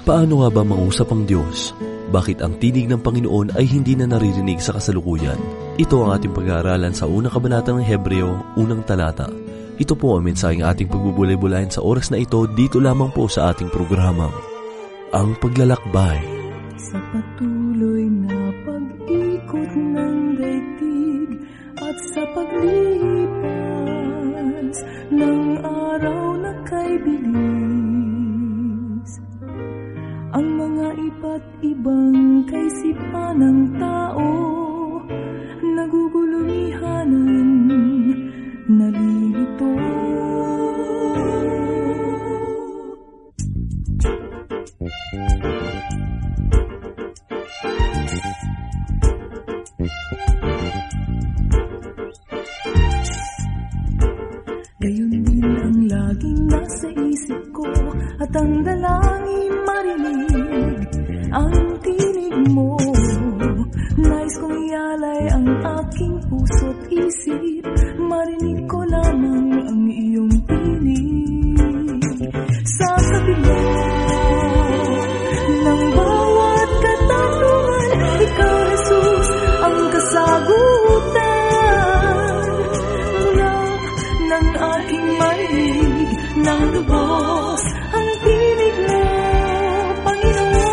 Paano nga ba mangusap ang Diyos? Bakit ang tinig ng Panginoon ay hindi na naririnig sa kasalukuyan? Ito ang ating pag-aaralan sa unang kabanata ng Hebreo, unang talata. Ito po ang mensaheng ating pagbubulay-bulayan sa oras na ito dito lamang po sa ating programang Ang Paglalakbay. Sa patuloy na pag-ikot ng daigdig at sa paglipas ng araw na kay bilis, ang mga iba't ibang kaisipan ng tao nagugulumihanan, nalilito. Gayon din ang laging nasa isip ko at ang dalangin marinig ang tinig mo. Nais kong ialay ang aking puso't isip, marinig ko lamang ang iyong tinig. Sa kabila ng bawat katanungan, ikaw, Jesus, ang kasagutan. Mula ng aking marinig ng lubos ang tinig mo, Panginoon.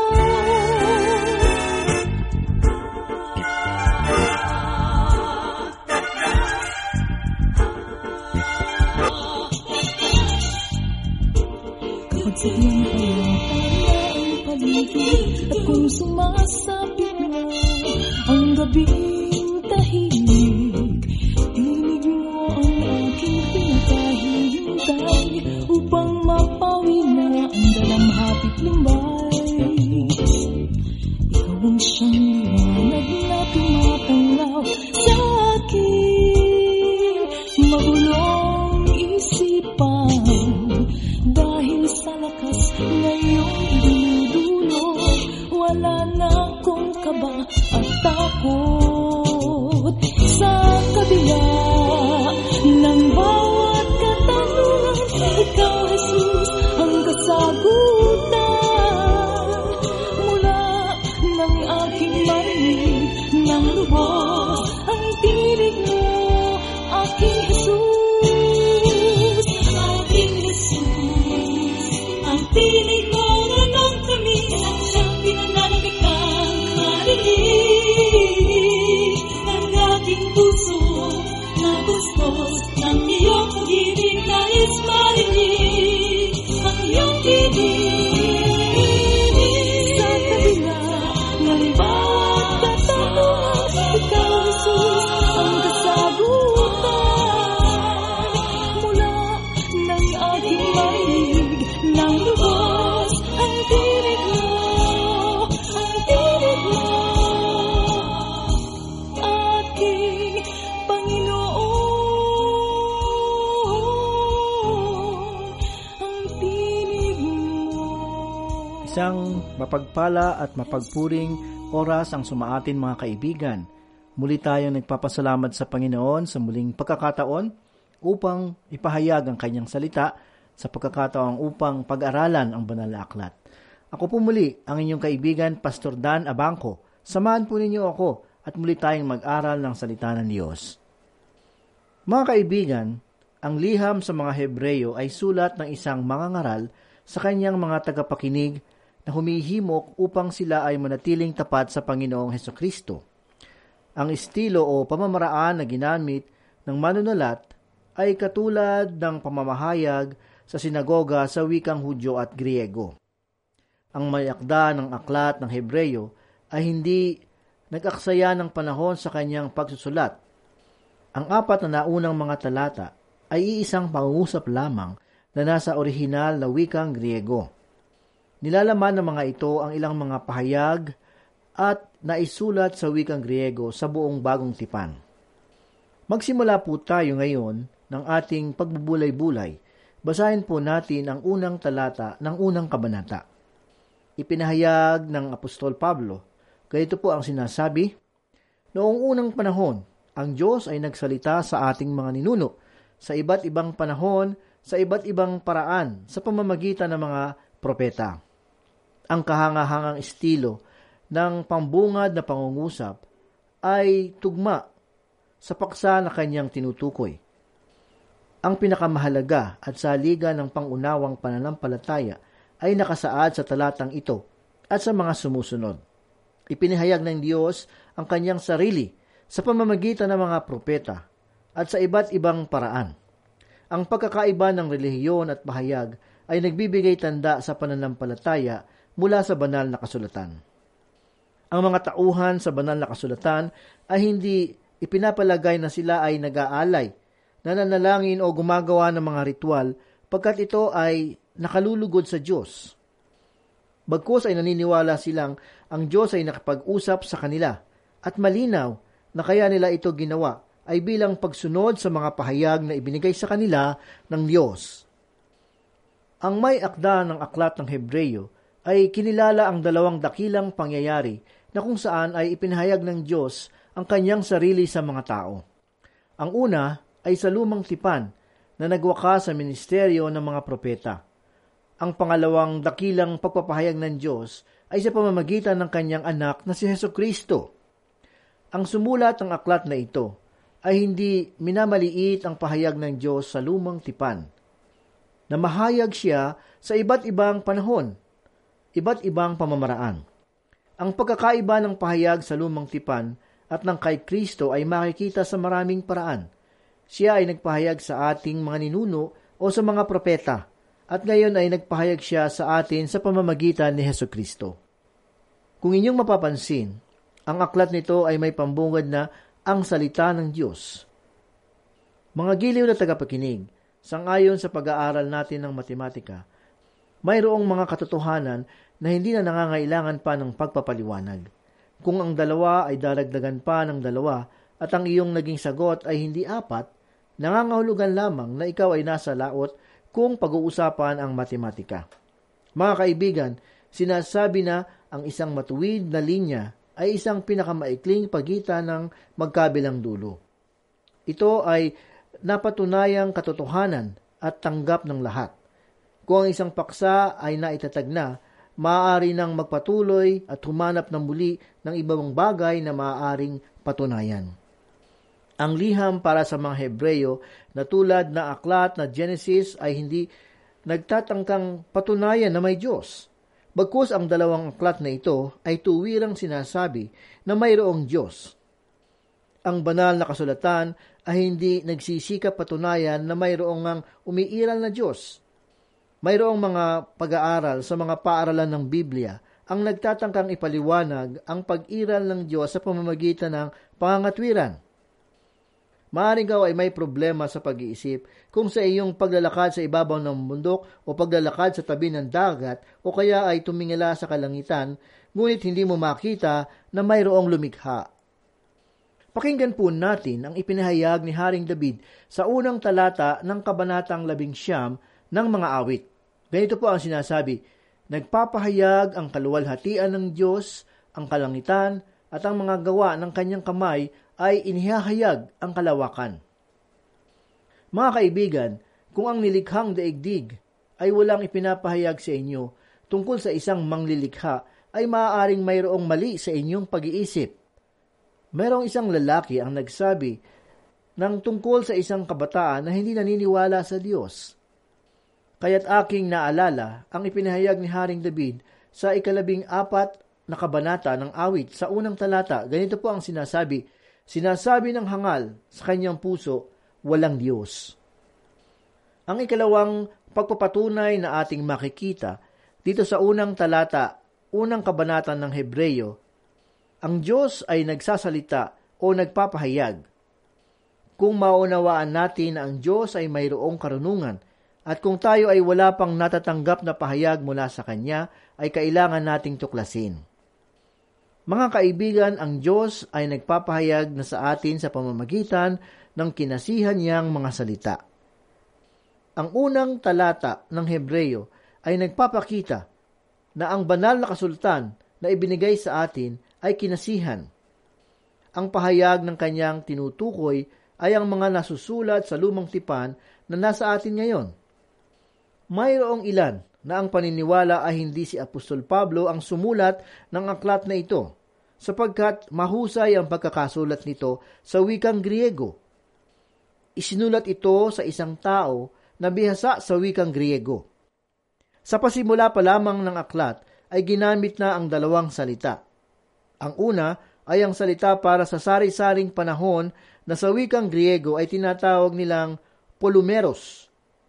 Kapag sadyang pala ang paligid at kung sumasapit na ang gabing tahimik, tinig mo ang aking pinakahihintay upang mapawi na ang dalamhapit lumbay. Ikaw ang siyang liwanag na tumatanglaw sa aking magulong isipan. Dahil sa lakas na iyong idinudulot, wala na akong kaba at takot. Sa kabila ng bawat katanungan, ikaw, Jesus, ang kasagutan. Mula ng aking marinig ng lubos ang tinig mo, aking Jesus. Aking Jesus, ang tinig mo na nang kami ang siyang pinananabikang marinig ng aking puso na gustos ng iyong pag-ibig, nais marinig ang iyong tinig. Sa kabila ng bawat katanungan, ikaw, Jesus, ang kasagutan. Mula ng aking marinig ng lubos ang tinig mo, ang tinig mo, aking Panginoon, ang tinig mo. Isang mapagpala at mapagpuring oras ang sumaatin, mga kaibigan. Muli tayong nagpapasalamat sa Panginoon sa muling pagkakataon upang ipahayag ang kanyang salita, sa pagkakataon upang pag-aralan ang banal na aklat. Ako po muli ang inyong kaibigan, Pastor Dan Abangco. Samahan po ninyo ako at muli tayong mag-aral ng salita ng Diyos. Mga kaibigan, ang liham sa mga Hebreyo ay sulat ng isang mangangaral sa kanyang mga tagapakinig na humihimok upang sila ay manatiling tapat sa Panginoong Hesukristo. Ang estilo o pamamaraan na ginamit ng manunulat ay katulad ng pamamahayag sa sinagoga sa wikang Hudyo at Griego. Ang mayakda ng aklat ng Hebreyo ay hindi nag-aksaya ng panahon sa kanyang pagsusulat. Ang 4 na naunang mga talata ay iisang pangungusap lamang na nasa orihinal na wikang Griego. Nilalaman ng mga ito ang ilang mga pahayag at naisulat sa wikang Griego sa buong Bagong Tipan. Magsimula po tayo ngayon ng ating pagbubulay-bulay. Basahin po natin ang unang talata ng unang kabanata. Ipinahayag ng Apostol Pablo, ganito po ang sinasabi, "Noong unang panahon, ang Diyos ay nagsalita sa ating mga ninuno sa iba't ibang panahon, sa iba't ibang paraan, sa pamamagitan ng mga propeta. Ang kahangahangang estilo ng pambungad na pangungusap ay tugma sa paksa na kanyang tinutukoy. Ang pinakamahalaga at saliga ng pangunawang pananampalataya ay nakasaad sa talatang ito at sa mga sumusunod. Ipinahayag ng Diyos ang kanyang sarili sa pamamagitan ng mga propeta at sa iba't ibang paraan. Ang pagkakaiba ng relihiyon at pahayag ay nagbibigay tanda sa pananampalataya mula sa banal na kasulatan. Ang mga tauhan sa banal na kasulatan ay hindi ipinapalagay na sila ay nag-aalay, nananalangin o gumagawa ng mga ritual pagkat ito ay nakalulugod sa Diyos. Bagkus ay naniniwala silang ang Diyos ay nakapag-usap sa kanila at malinaw na kaya nila ito ginawa ay bilang pagsunod sa mga pahayag na ibinigay sa kanila ng Diyos. Ang may akda ng aklat ng Hebreyo ay kinilala ang dalawang dakilang pangyayari na kung saan ay ipinahayag ng Diyos ang kanyang sarili sa mga tao. Ang una ay sa lumang tipan na nagwakas sa ministeryo ng mga propeta. Ang pangalawang dakilang pagpapahayag ng Diyos ay sa pamamagitan ng kanyang anak na si Hesukristo. Ang sumulat ng aklat na ito ay hindi minamaliit ang pahayag ng Diyos sa lumang tipan. Namahayag siya sa iba't ibang panahon, iba't ibang pamamaraan. Ang pagkakaiba ng pahayag sa lumang tipan at ng kay Kristo ay makikita sa maraming paraan. Siya ay nagpahayag sa ating mga ninuno o sa mga propeta, at ngayon ay nagpahayag siya sa atin sa pamamagitan ni Hesukristo. Kung inyong mapapansin, ang aklat nito ay may pambungad na ang salita ng Diyos. Mga giliw na tagapakinig, sangayon sa pag-aaral natin ng matematika, mayroong mga katotohanan na hindi na nangangailangan pa ng pagpapaliwanag. Kung ang dalawa ay daragdagan pa ng dalawa at ang iyong naging sagot ay hindi 4, nangangahulugan lamang na ikaw ay nasa laot kung pag-uusapan ang matematika. Mga kaibigan, sinasabi na ang isang matuwid na linya ay isang pinakamaikling pagitan ng magkabilang dulo. Ito ay napatunayang katotohanan at tanggap ng lahat. Kung ang isang paksa ay naitatag na, maaari nang magpatuloy at humanap ng muli ng ibang bagay na maaaring patunayan. Ang liham para sa mga Hebreyo na tulad na aklat na Genesis ay hindi nagtatangkang patunayan na may Diyos. Bagkus ang dalawang aklat na ito ay tuwirang sinasabi na mayroong Diyos. Ang banal na kasulatan ay hindi nagsisikap patunayan na mayroong ngang umiiral na Diyos. Mayroong mga pag-aaral sa mga paaralan ng Biblia ang nagtatangkang ipaliwanag ang pag-iral ng Diyos sa pamamagitan ng pangangatwiran. Maaaring ikaw ay may problema sa pag-iisip kung sa iyong paglalakad sa ibabaw ng bundok o paglalakad sa tabi ng dagat o kaya ay tumingala sa kalangitan, ngunit hindi mo makita na mayroong lumikha. Pakinggan po natin ang ipinahayag ni Haring David sa unang talata ng Kabanatang 11 ng mga awit. Ganito po ang sinasabi, nagpapahayag ang kaluwalhatian ng Diyos, ang kalangitan, at ang mga gawa ng kanyang kamay ay inihahayag ang kalawakan. Mga kaibigan, kung ang nilikhang daigdig ay walang ipinapahayag sa inyo tungkol sa isang manglilikha, ay maaaring mayroong mali sa inyong pag-iisip. Mayroong isang lalaki ang nagsabi ng tungkol sa isang kabataan na hindi naniniwala sa Diyos. Kaya't aking naalala ang ipinahayag ni Haring David sa 14 na kabanata ng awit sa unang talata. Ganito po ang sinasabi, sinasabi ng hangal sa kanyang puso, walang Diyos. Ang ikalawang pagpapatunay na ating makikita dito sa unang talata, unang kabanata ng Hebreyo, ang Diyos ay nagsasalita o nagpapahayag. Kung maunawaan natin na ang Diyos ay mayroong karunungan at kung tayo ay wala pang natatanggap na pahayag mula sa Kanya, ay kailangan nating tuklasin. Mga kaibigan, ang Diyos ay nagpapahayag na sa atin sa pamamagitan ng kinasihan niyang mga salita. Ang unang talata ng Hebreyo ay nagpapakita na ang banal na kasultan na ibinigay sa atin ay kinasihan. Ang pahayag ng kanyang tinutukoy ay ang mga nasusulat sa lumang tipan na nasa atin ngayon. Mayroong ilan na ang paniniwala ay hindi si Apostol Pablo ang sumulat ng aklat na ito, sapagkat mahusay ang pagkakasulat nito sa wikang Griego. Isinulat ito sa isang tao na bihasa sa wikang Griego. Sa pasimula pa lamang ng aklat ay ginamit na ang dalawang salita. Ang una ay ang salita para sa sari-saring panahon na sa wikang Griego ay tinatawag nilang polumeros.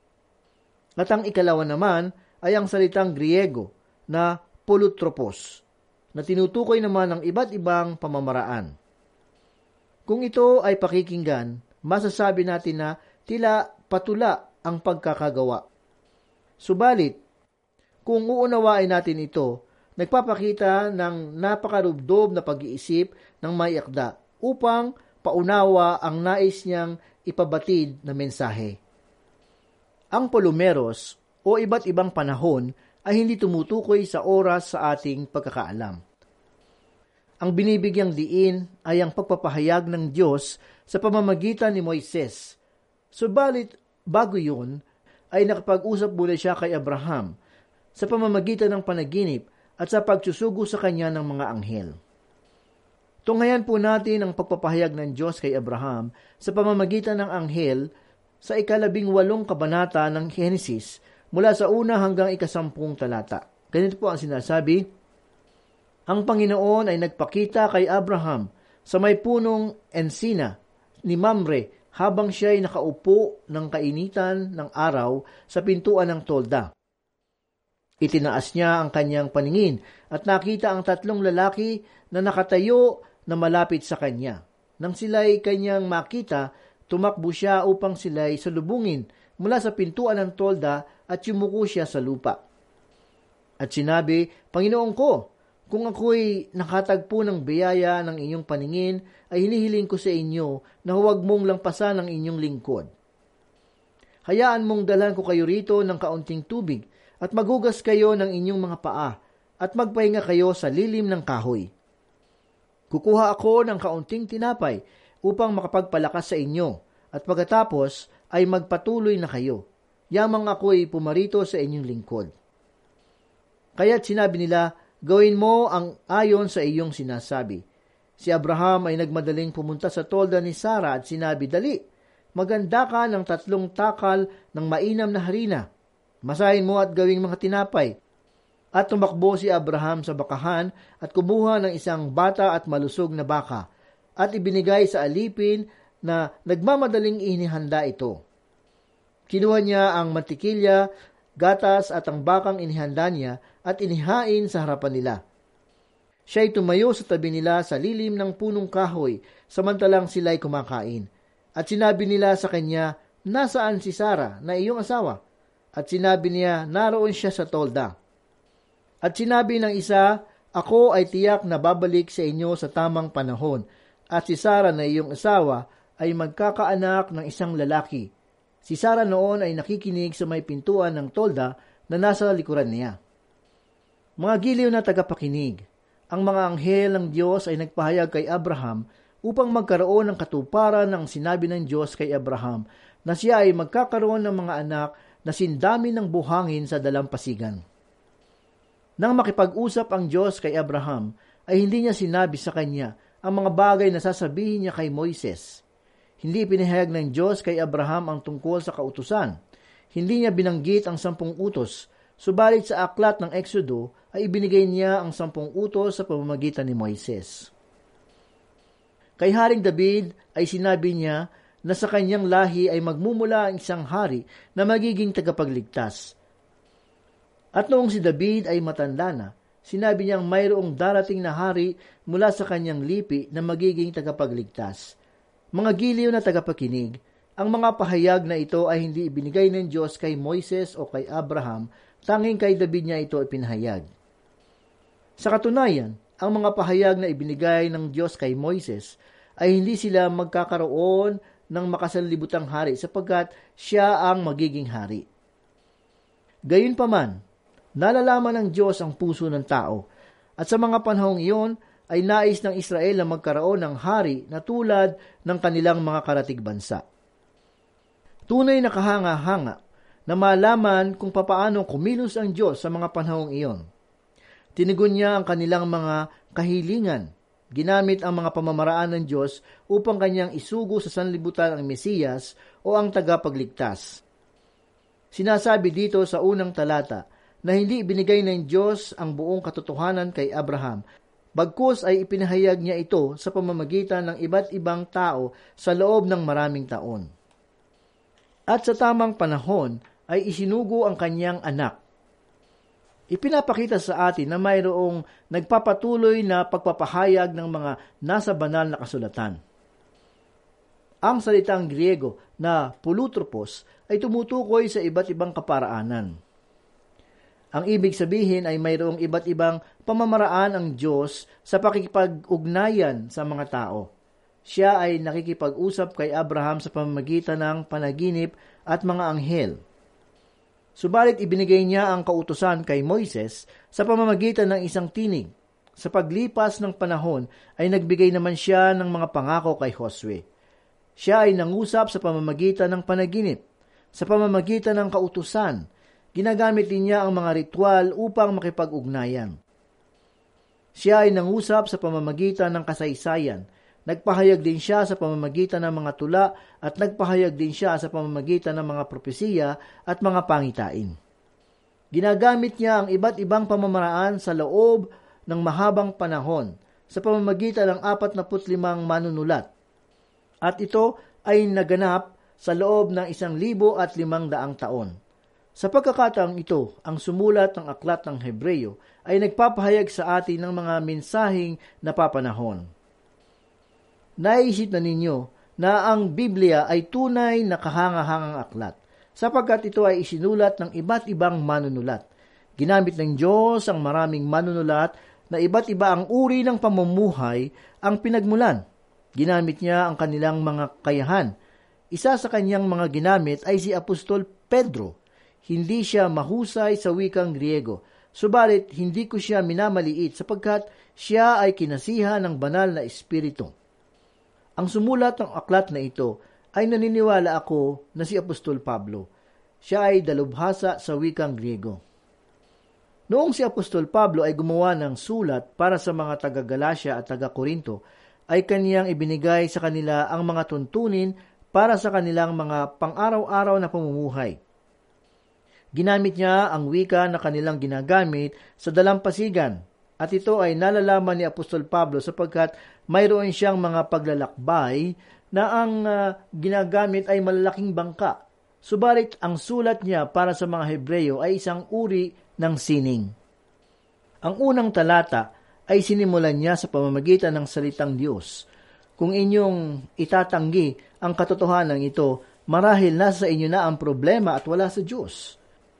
At ang ikalawa naman ay ang salitang Griego na polutropos, na tinutukoy naman ng iba't ibang pamamaraan. Kung ito ay pakikinggan, masasabi natin na tila patula ang pagkakagawa. Subalit, kung uunawain natin ito, nagpapakita ng napakarubdob na pag-iisip ng may akda upang paunawa ang nais niyang ipabatid na mensahe. Ang polumeros o iba't ibang panahon ay hindi tumutukoy sa oras sa ating pagkakaalam. Ang binibigyang diin ay ang pagpapahayag ng Diyos sa pamamagitan ni Moises. Subalit, bago yun, ay nakapag-usap muna siya kay Abraham sa pamamagitan ng panaginip at sa pagsusugo sa kanya ng mga anghel. Tunghayan po natin ang pagpapahayag ng Diyos kay Abraham sa pamamagitan ng anghel sa 18 kabanata ng Genesis mula sa 1 hanggang 10 talata. Ganito po ang sinasabi, ang Panginoon ay nagpakita kay Abraham sa may punong ensina ni Mamre habang siya ay nakaupo ng kainitan ng araw sa pintuan ng tolda. Itinaas niya ang kanyang paningin at nakita ang 3 lalaki na nakatayo na malapit sa kanya. Nang sila'y kanyang makita, tumakbo siya upang sila'y salubungin mula sa pintuan ng tolda at yumuko siya sa lupa. At sinabi, Panginoon ko, kung ako'y nakatagpo ng biyaya ng inyong paningin, ay hinihiling ko sa inyo na huwag mong lampasan ang inyong lingkod. Hayaan mong dalhan ko kayo rito ng kaunting tubig at magugas kayo ng inyong mga paa at magpahinga kayo sa lilim ng kahoy. Kukuha ako ng kaunting tinapay upang makapagpalakas sa inyo at pagkatapos ay magpatuloy na kayo. Yamang ako'y pumarito sa inyong lingkod. Kaya't sinabi nila, gawin mo ang ayon sa iyong sinasabi. Si Abraham ay nagmadaling pumunta sa tolda ni Sarah at sinabi, dali, maganda ka ng 3 takal ng mainam na harina. Masahin mo at gawing mga tinapay. At tumakbo si Abraham sa bakahan at kumuha ng isang bata at malusog na baka at ibinigay sa alipin na nagmamadaling inihanda ito. Kinuha niya ang mantikilya, gatas at ang bakang inihanda niya at inihain sa harapan nila. Siya'y tumayo sa tabi nila sa lilim ng punong kahoy samantalang sila'y kumakain. At sinabi nila sa kanya, nasaan si Sarah na iyong asawa? At sinabi niya, naroon siya sa tolda. At sinabi ng isa, ako ay tiyak na babalik sa inyo sa tamang panahon, at si Sarah na iyong asawa ay magkakaanak ng isang lalaki. Si Sarah noon ay nakikinig sa may pintuan ng tolda na nasa likuran niya. Mga giliw na tagapakinig, ang mga anghel ng Diyos ay nagpahayag kay Abraham upang magkaroon ng katuparan ng sinabi ng Diyos kay Abraham na siya ay magkakaroon ng mga anak na sindami ng buhangin sa dalampasigan. Nang makipag-usap ang Diyos kay Abraham, ay hindi niya sinabi sa kanya ang mga bagay na sasabihin niya kay Moises. Hindi pinahayag ng Diyos kay Abraham ang tungkol sa kautusan. Hindi niya binanggit ang 10 utos, subalit sa aklat ng Exodo ay ibinigay niya ang 10 utos sa pamamagitan ni Moises. Kay Haring David ay sinabi niya na sa kanyang lahi ay magmumula ang isang hari na magiging tagapagligtas. At noong si David ay matanda na, sinabi niyang mayroong darating na hari mula sa kanyang lipi na magiging tagapagligtas. Mga giliw na tagapakinig, ang mga pahayag na ito ay hindi ibinigay ng Diyos kay Moises o kay Abraham, tanging kay David niya ito ipinahayag. Sa katunayan, ang mga pahayag na ibinigay ng Diyos kay Moises ay hindi sila magkakaroon ng makasanlibutang hari sapagkat siya ang magiging hari. Gayunpaman, nalalaman ng Diyos ang puso ng tao at sa mga panahong iyon ay nais ng Israel na magkaroon ng hari na tulad ng kanilang mga karatig bansa. Tunay na kahanga-hanga na malaman kung papaano kumilos ang Diyos sa mga panahong iyon. Tinigon niya ang kanilang mga kahilingan. Ginamit ang mga pamamaraan ng Diyos upang kanyang isugo sa sanlibutan ang Mesiyas o ang tagapagligtas. Sinasabi dito sa unang talata na hindi binigay ng Diyos ang buong katotohanan kay Abraham, bagkus ay ipinahayag niya ito sa pamamagitan ng iba't ibang tao sa loob ng maraming taon. At sa tamang panahon ay isinugo ang kanyang anak. Ipinapakita sa atin na mayroong nagpapatuloy na pagpapahayag ng mga nasa banal na kasulatan. Ang salitang Griego na pulutropos ay tumutukoy sa iba't ibang kaparaanan. Ang ibig sabihin ay mayroong iba't ibang pamamaraan ang Diyos sa pakikipag-ugnayan sa mga tao. Siya ay nakikipag-usap kay Abraham sa pamamagitan ng panaginip at mga anghel. Subalit ibinigay niya ang kautusan kay Moises sa pamamagitan ng isang tinig. Sa paglipas ng panahon ay nagbigay naman siya ng mga pangako kay Josue. Siya ay nangusap sa pamamagitan ng panaginip, sa pamamagitan ng kautusan. Ginagamit din niya ang mga ritual upang makipag-ugnayan. Siya ay nangusap sa pamamagitan ng kasaysayan. Nagpahayag din siya sa pamamagitan ng mga tula at nagpahayag din siya sa pamamagitan ng mga propesiya at mga pangitain. Ginagamit niya ang iba't ibang pamamaraan sa loob ng mahabang panahon sa pamamagitan ng 45 manunulat. At ito ay naganap sa loob ng 1,500 taon. Sa pagkakataong ito, ang sumulat ng aklat ng Hebreyo ay nagpapahayag sa atin ng mga mensaheng napapanahon. Naisip na ninyo na ang Biblia ay tunay na kahangahangang aklat, sapagkat ito ay isinulat ng iba't ibang manunulat. Ginamit ng Diyos ang maraming manunulat na iba't iba ang uri ng pamumuhay ang pinagmulan. Ginamit niya ang kanilang mga kakayahan. Isa sa kanyang mga ginamit ay si Apostol Pedro. Hindi siya mahusay sa wikang Griego, subalit hindi ko siya minamaliit sapagkat siya ay kinasihan ng banal na espiritu. Ang sumulat ng aklat na ito ay naniniwala ako na si Apostol Pablo. Siya ay dalubhasa sa wikang Griego. Noong si Apostol Pablo ay gumawa ng sulat para sa mga taga-Galacia at taga-Korinto, ay kaniyang ibinigay sa kanila ang mga tuntunin para sa kanilang mga pang-araw-araw na pamumuhay. Ginamit niya ang wika na kanilang ginagamit sa dalampasigan, at ito ay nalalaman ni Apostol Pablo sapagkat mayroon siyang mga paglalakbay na ang ginagamit ay malalaking bangka. Subalit ang sulat niya para sa mga Hebreyo ay isang uri ng sining. Ang unang talata ay sinimulan niya sa pamamagitan ng salitang Diyos. Kung inyong itatanggi ang katotohanan ito, marahil nasa inyo na ang problema at wala sa Diyos.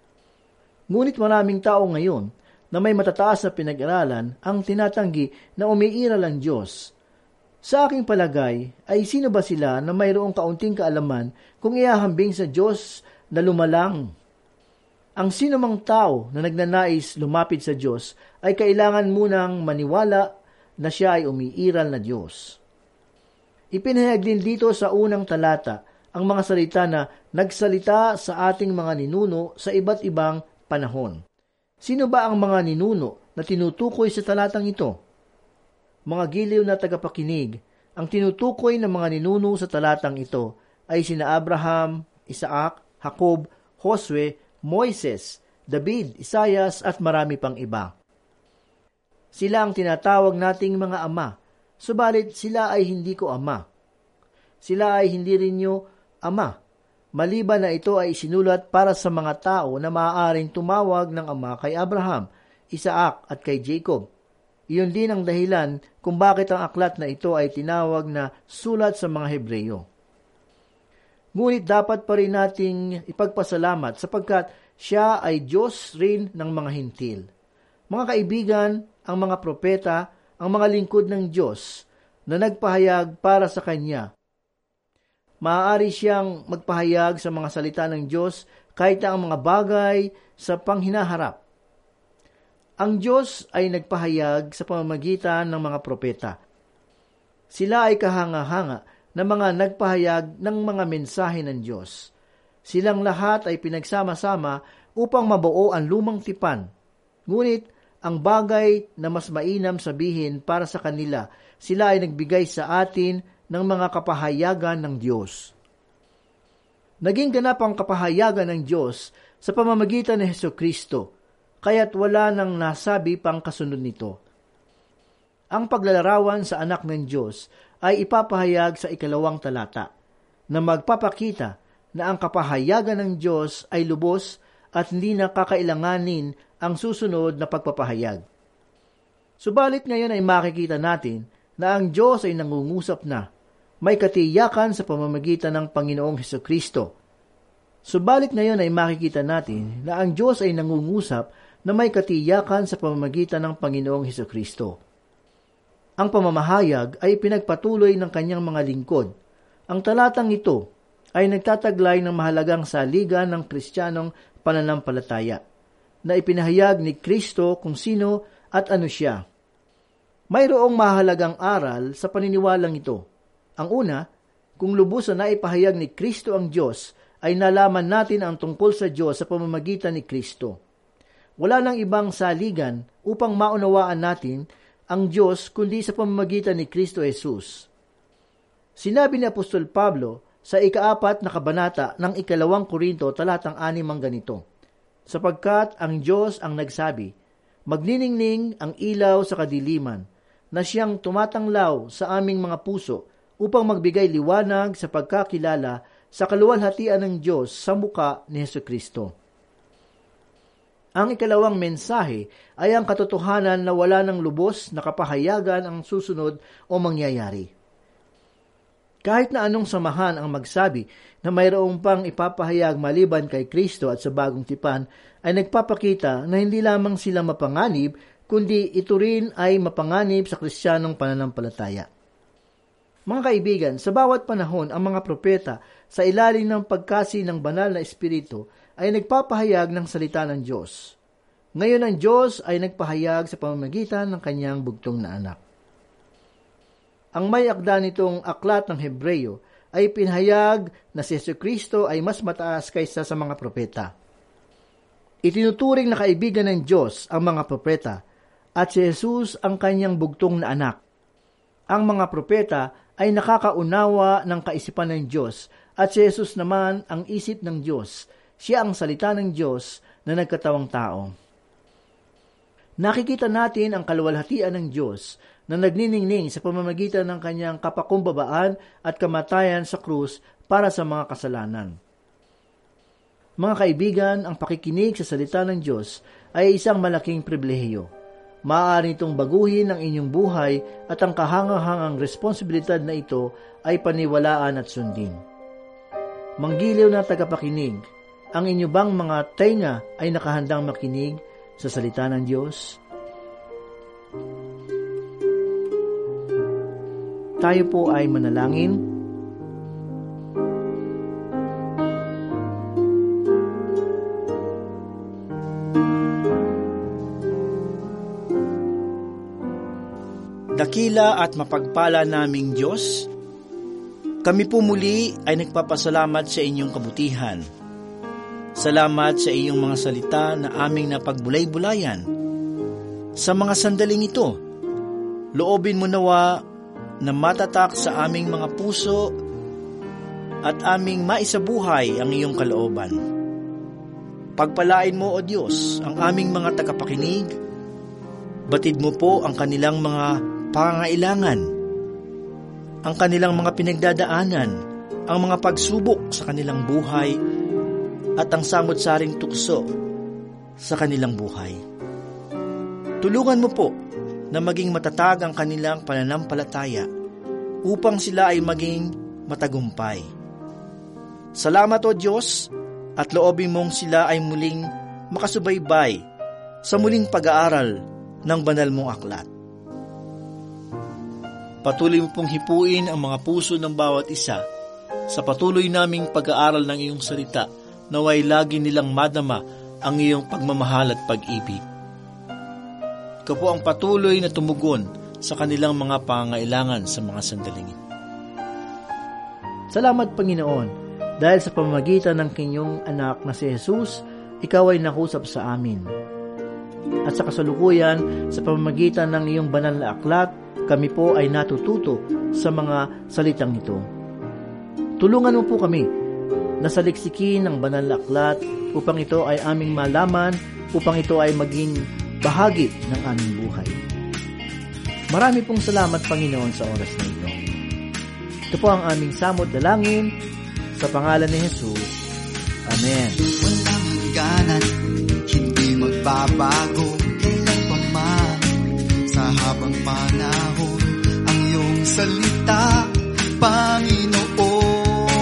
Ngunit maraming tao ngayon na may matataas na pinag-aralan ang tinatanggi na umiiral ang Diyos. Sa aking palagay, ay sino ba sila na mayroong kaunting kaalaman kung iahambing sa Diyos na lumalang? Ang sino mang tao na nagnanais lumapit sa Diyos ay kailangan munang maniwala na siya ay umiiral na Diyos. Ipinahayag din dito sa unang talata ang mga salita na nagsalita sa ating mga ninuno sa iba't ibang panahon. Sino ba ang mga ninuno na tinutukoy sa talatang ito? Mga giliw na tagapakinig, ang tinutukoy ng mga ninuno sa talatang ito ay sina Abraham, Isaac, Jacob, Josue, Moises, David, Isaias at marami pang iba. Sila ang tinatawag nating mga ama, subalit sila ay hindi ko ama. Sila ay hindi rin niyo ama. Maliban na ito ay isinulat para sa mga tao na maaaring tumawag ng ama kay Abraham, Isaac at kay Jacob. Iyon din ang dahilan kung bakit ang aklat na ito ay tinawag na sulat sa mga Hebreyo. Ngunit dapat pa rin nating ipagpasalamat sapagkat siya ay Diyos rin ng mga hintil. Mga kaibigan, ang mga propeta, ang mga lingkod ng Diyos na nagpahayag para sa Kanya. Maaari siyang magpahayag sa mga salita ng Diyos kahit ang mga bagay sa panghinaharap. Ang Diyos ay nagpahayag sa pamamagitan ng mga propeta. Sila ay kahanga-hanga na mga nagpahayag ng mga mensahe ng Diyos. Silang lahat ay pinagsama-sama upang mabuo ang lumang tipan. Ngunit ang bagay na mas mainam sabihin para sa kanila, sila ay nagbigay sa atin ng mga kapahayagan ng Diyos. Naging ganap ang kapahayagan ng Diyos sa pamamagitan ni Hesukristo, kaya't wala nang nasabi pang kasunod nito. Ang paglalarawan sa anak ng Diyos ay ipapahayag sa 2 talata, na magpapakita na ang kapahayagan ng Diyos ay lubos at hindi na kakailanganin ang susunod na pagpapahayag. Subalit ngayon ay makikita natin na ang Diyos ay nangungusap na. May katiyakan sa pamamagitan ng Panginoong Hesukristo. Subalit ngayon ay makikita natin na ang Diyos ay nangungusap na may katiyakan sa pamamagitan ng Panginoong Hesukristo. Ang pamamahayag ay pinagpatuloy ng kanyang mga lingkod. Ang talatang ito ay nagtataglay ng mahalagang saligan ng Kristiyanong pananampalataya, na ipinahayag ni Kristo kung sino at ano siya. Mayroong mahalagang aral sa paniniwalang ito. Ang una, kung lubusan na ipahayag ni Kristo ang Diyos, ay nalaman natin ang tungkol sa Diyos sa pamamagitan ni Kristo. Wala nang ibang saligan upang maunawaan natin ang Diyos kundi sa pamamagitan ni Kristo Jesus. Sinabi ni Apostol Pablo sa 4 na kabanata ng 2 Korinto talatang 6 ang ganito, sapagkat ang Diyos ang nagsabi, magniningning ang ilaw sa kadiliman, na siyang tumatanglaw sa aming mga puso upang magbigay liwanag sa pagkakilala sa kaluwalhatian ng Diyos sa muka ni Hesukristo. Ang 2 mensahe ay ang katotohanan na wala ng lubos na kapahayagan ang susunod o mangyayari. Kahit na anong samahan ang magsabi na mayroong pang ipapahayag maliban kay Kristo at sa bagong tipan, ay nagpapakita na hindi lamang sila mapanganib, kundi ito rin ay mapanganib sa Kristiyanong pananampalataya. Mga kaibigan, sa bawat panahon ang mga propeta sa ilalim ng pagkasi ng banal na espiritu ay nagpapahayag ng salita ng Diyos. Ngayon ang Diyos ay nagpahayag sa pamamagitan ng kanyang bugtong na anak. Ang may akda nitong aklat ng Hebreyo ay pinahayag na si Jesucristo ay mas mataas kaysa sa mga propeta. Itinuturing na kaibigan ng Diyos ang mga propeta at si Jesus ang kanyang bugtong na anak. Ang mga propeta ay nakakaunawa ng kaisipan ng Diyos at si Jesus naman ang isip ng Diyos. Siya ang salita ng Diyos na nagkatawang tao. Nakikita natin ang kaluwalhatian ng Diyos na nagniningning sa pamamagitan ng kanyang kapakumbabaan at kamatayan sa krus para sa mga kasalanan. Mga kaibigan, ang pakikinig sa salita ng Diyos ay isang malaking pribilehiyo. Maaari itong baguhin ang inyong buhay at ang kahangahangang responsibilidad na ito ay paniwalaan at sundin. Manggiliw na tagapakinig, ang inyo bang mga tenga ay nakahandang makinig sa salita ng Diyos? Tayo po ay manalangin. Dakila at mapagpala naming Diyos, kami po muli ay nagpapasalamat sa inyong kabutihan. Salamat sa iyong mga salita na aming napagbulay-bulayan. Sa mga sandaling ito, loobin mo nawa na matatak sa aming mga puso at aming maisabuhay ang iyong kalooban. Pagpalain mo, O Diyos, ang aming mga tagapakinig. Batid mo po ang kanilang mga pangangailangan, ang kanilang mga pinagdadaanan, ang mga pagsubok sa kanilang buhay, at ang samot-saring tukso sa kanilang buhay. Tulungan mo po na maging matatag ang kanilang pananampalataya upang sila ay maging matagumpay. Salamat, O Diyos, at loobin mong sila ay muling makasubaybay sa muling pag-aaral ng banal mong aklat. Patuloy mo pong hipuin ang mga puso ng bawat isa sa patuloy naming pag-aaral ng iyong salita, naway lagi nilang madama ang iyong pagmamahal at pag-ibig. Ikaw po ang patuloy na tumugon sa kanilang mga pangangailangan sa mga sandaling ito. Salamat, Panginoon, Dahil sa pamamagitan ng Kanyang anak na si Jesus, Ikaw ay nakusap sa amin. At sa kasalukuyan, sa pamamagitan ng iyong banal na aklat, kami po ay natututo sa mga salitang ito. Tulungan mo po kami na saliksikin ng banal na aklat upang ito ay aming malaman, upang ito ay maging bahagi ng aming buhay. Marami pong salamat, Panginoon, sa oras na ito. Ito po ang aming samot dalangin sa pangalan ni Jesus. Amen. Walang hangganan, hindi magbabago kailanman sa habang panahon ang iyong salita, Panginoon.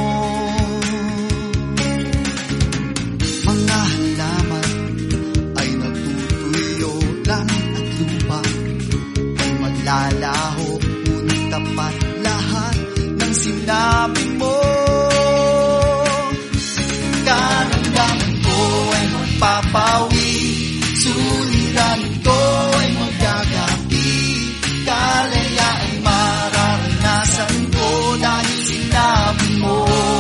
Mga halaman ay natutuyo, langit at lupa ay maglalaho, ngunit tapat lahat ng sinabi mo. Karamdaman ko ay magpapawi, suliranin ko ay magagapi, kalaya ay mararanasan ko dahil sinabi mo.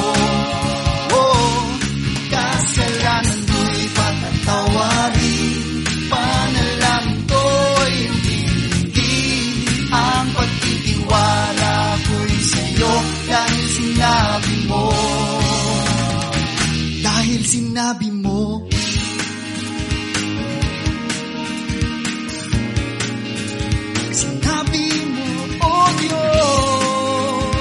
Oh, kasalanan ko'y patatawarin, panalangin ko'y hindi, ang pagtitiwala ko'y sa'yo dahil sinabi mo. Dahil sinabi mo, sinabi mo, oh Diyos.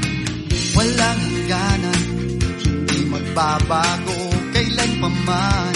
Walang hangganan, hindi magbabago kailanman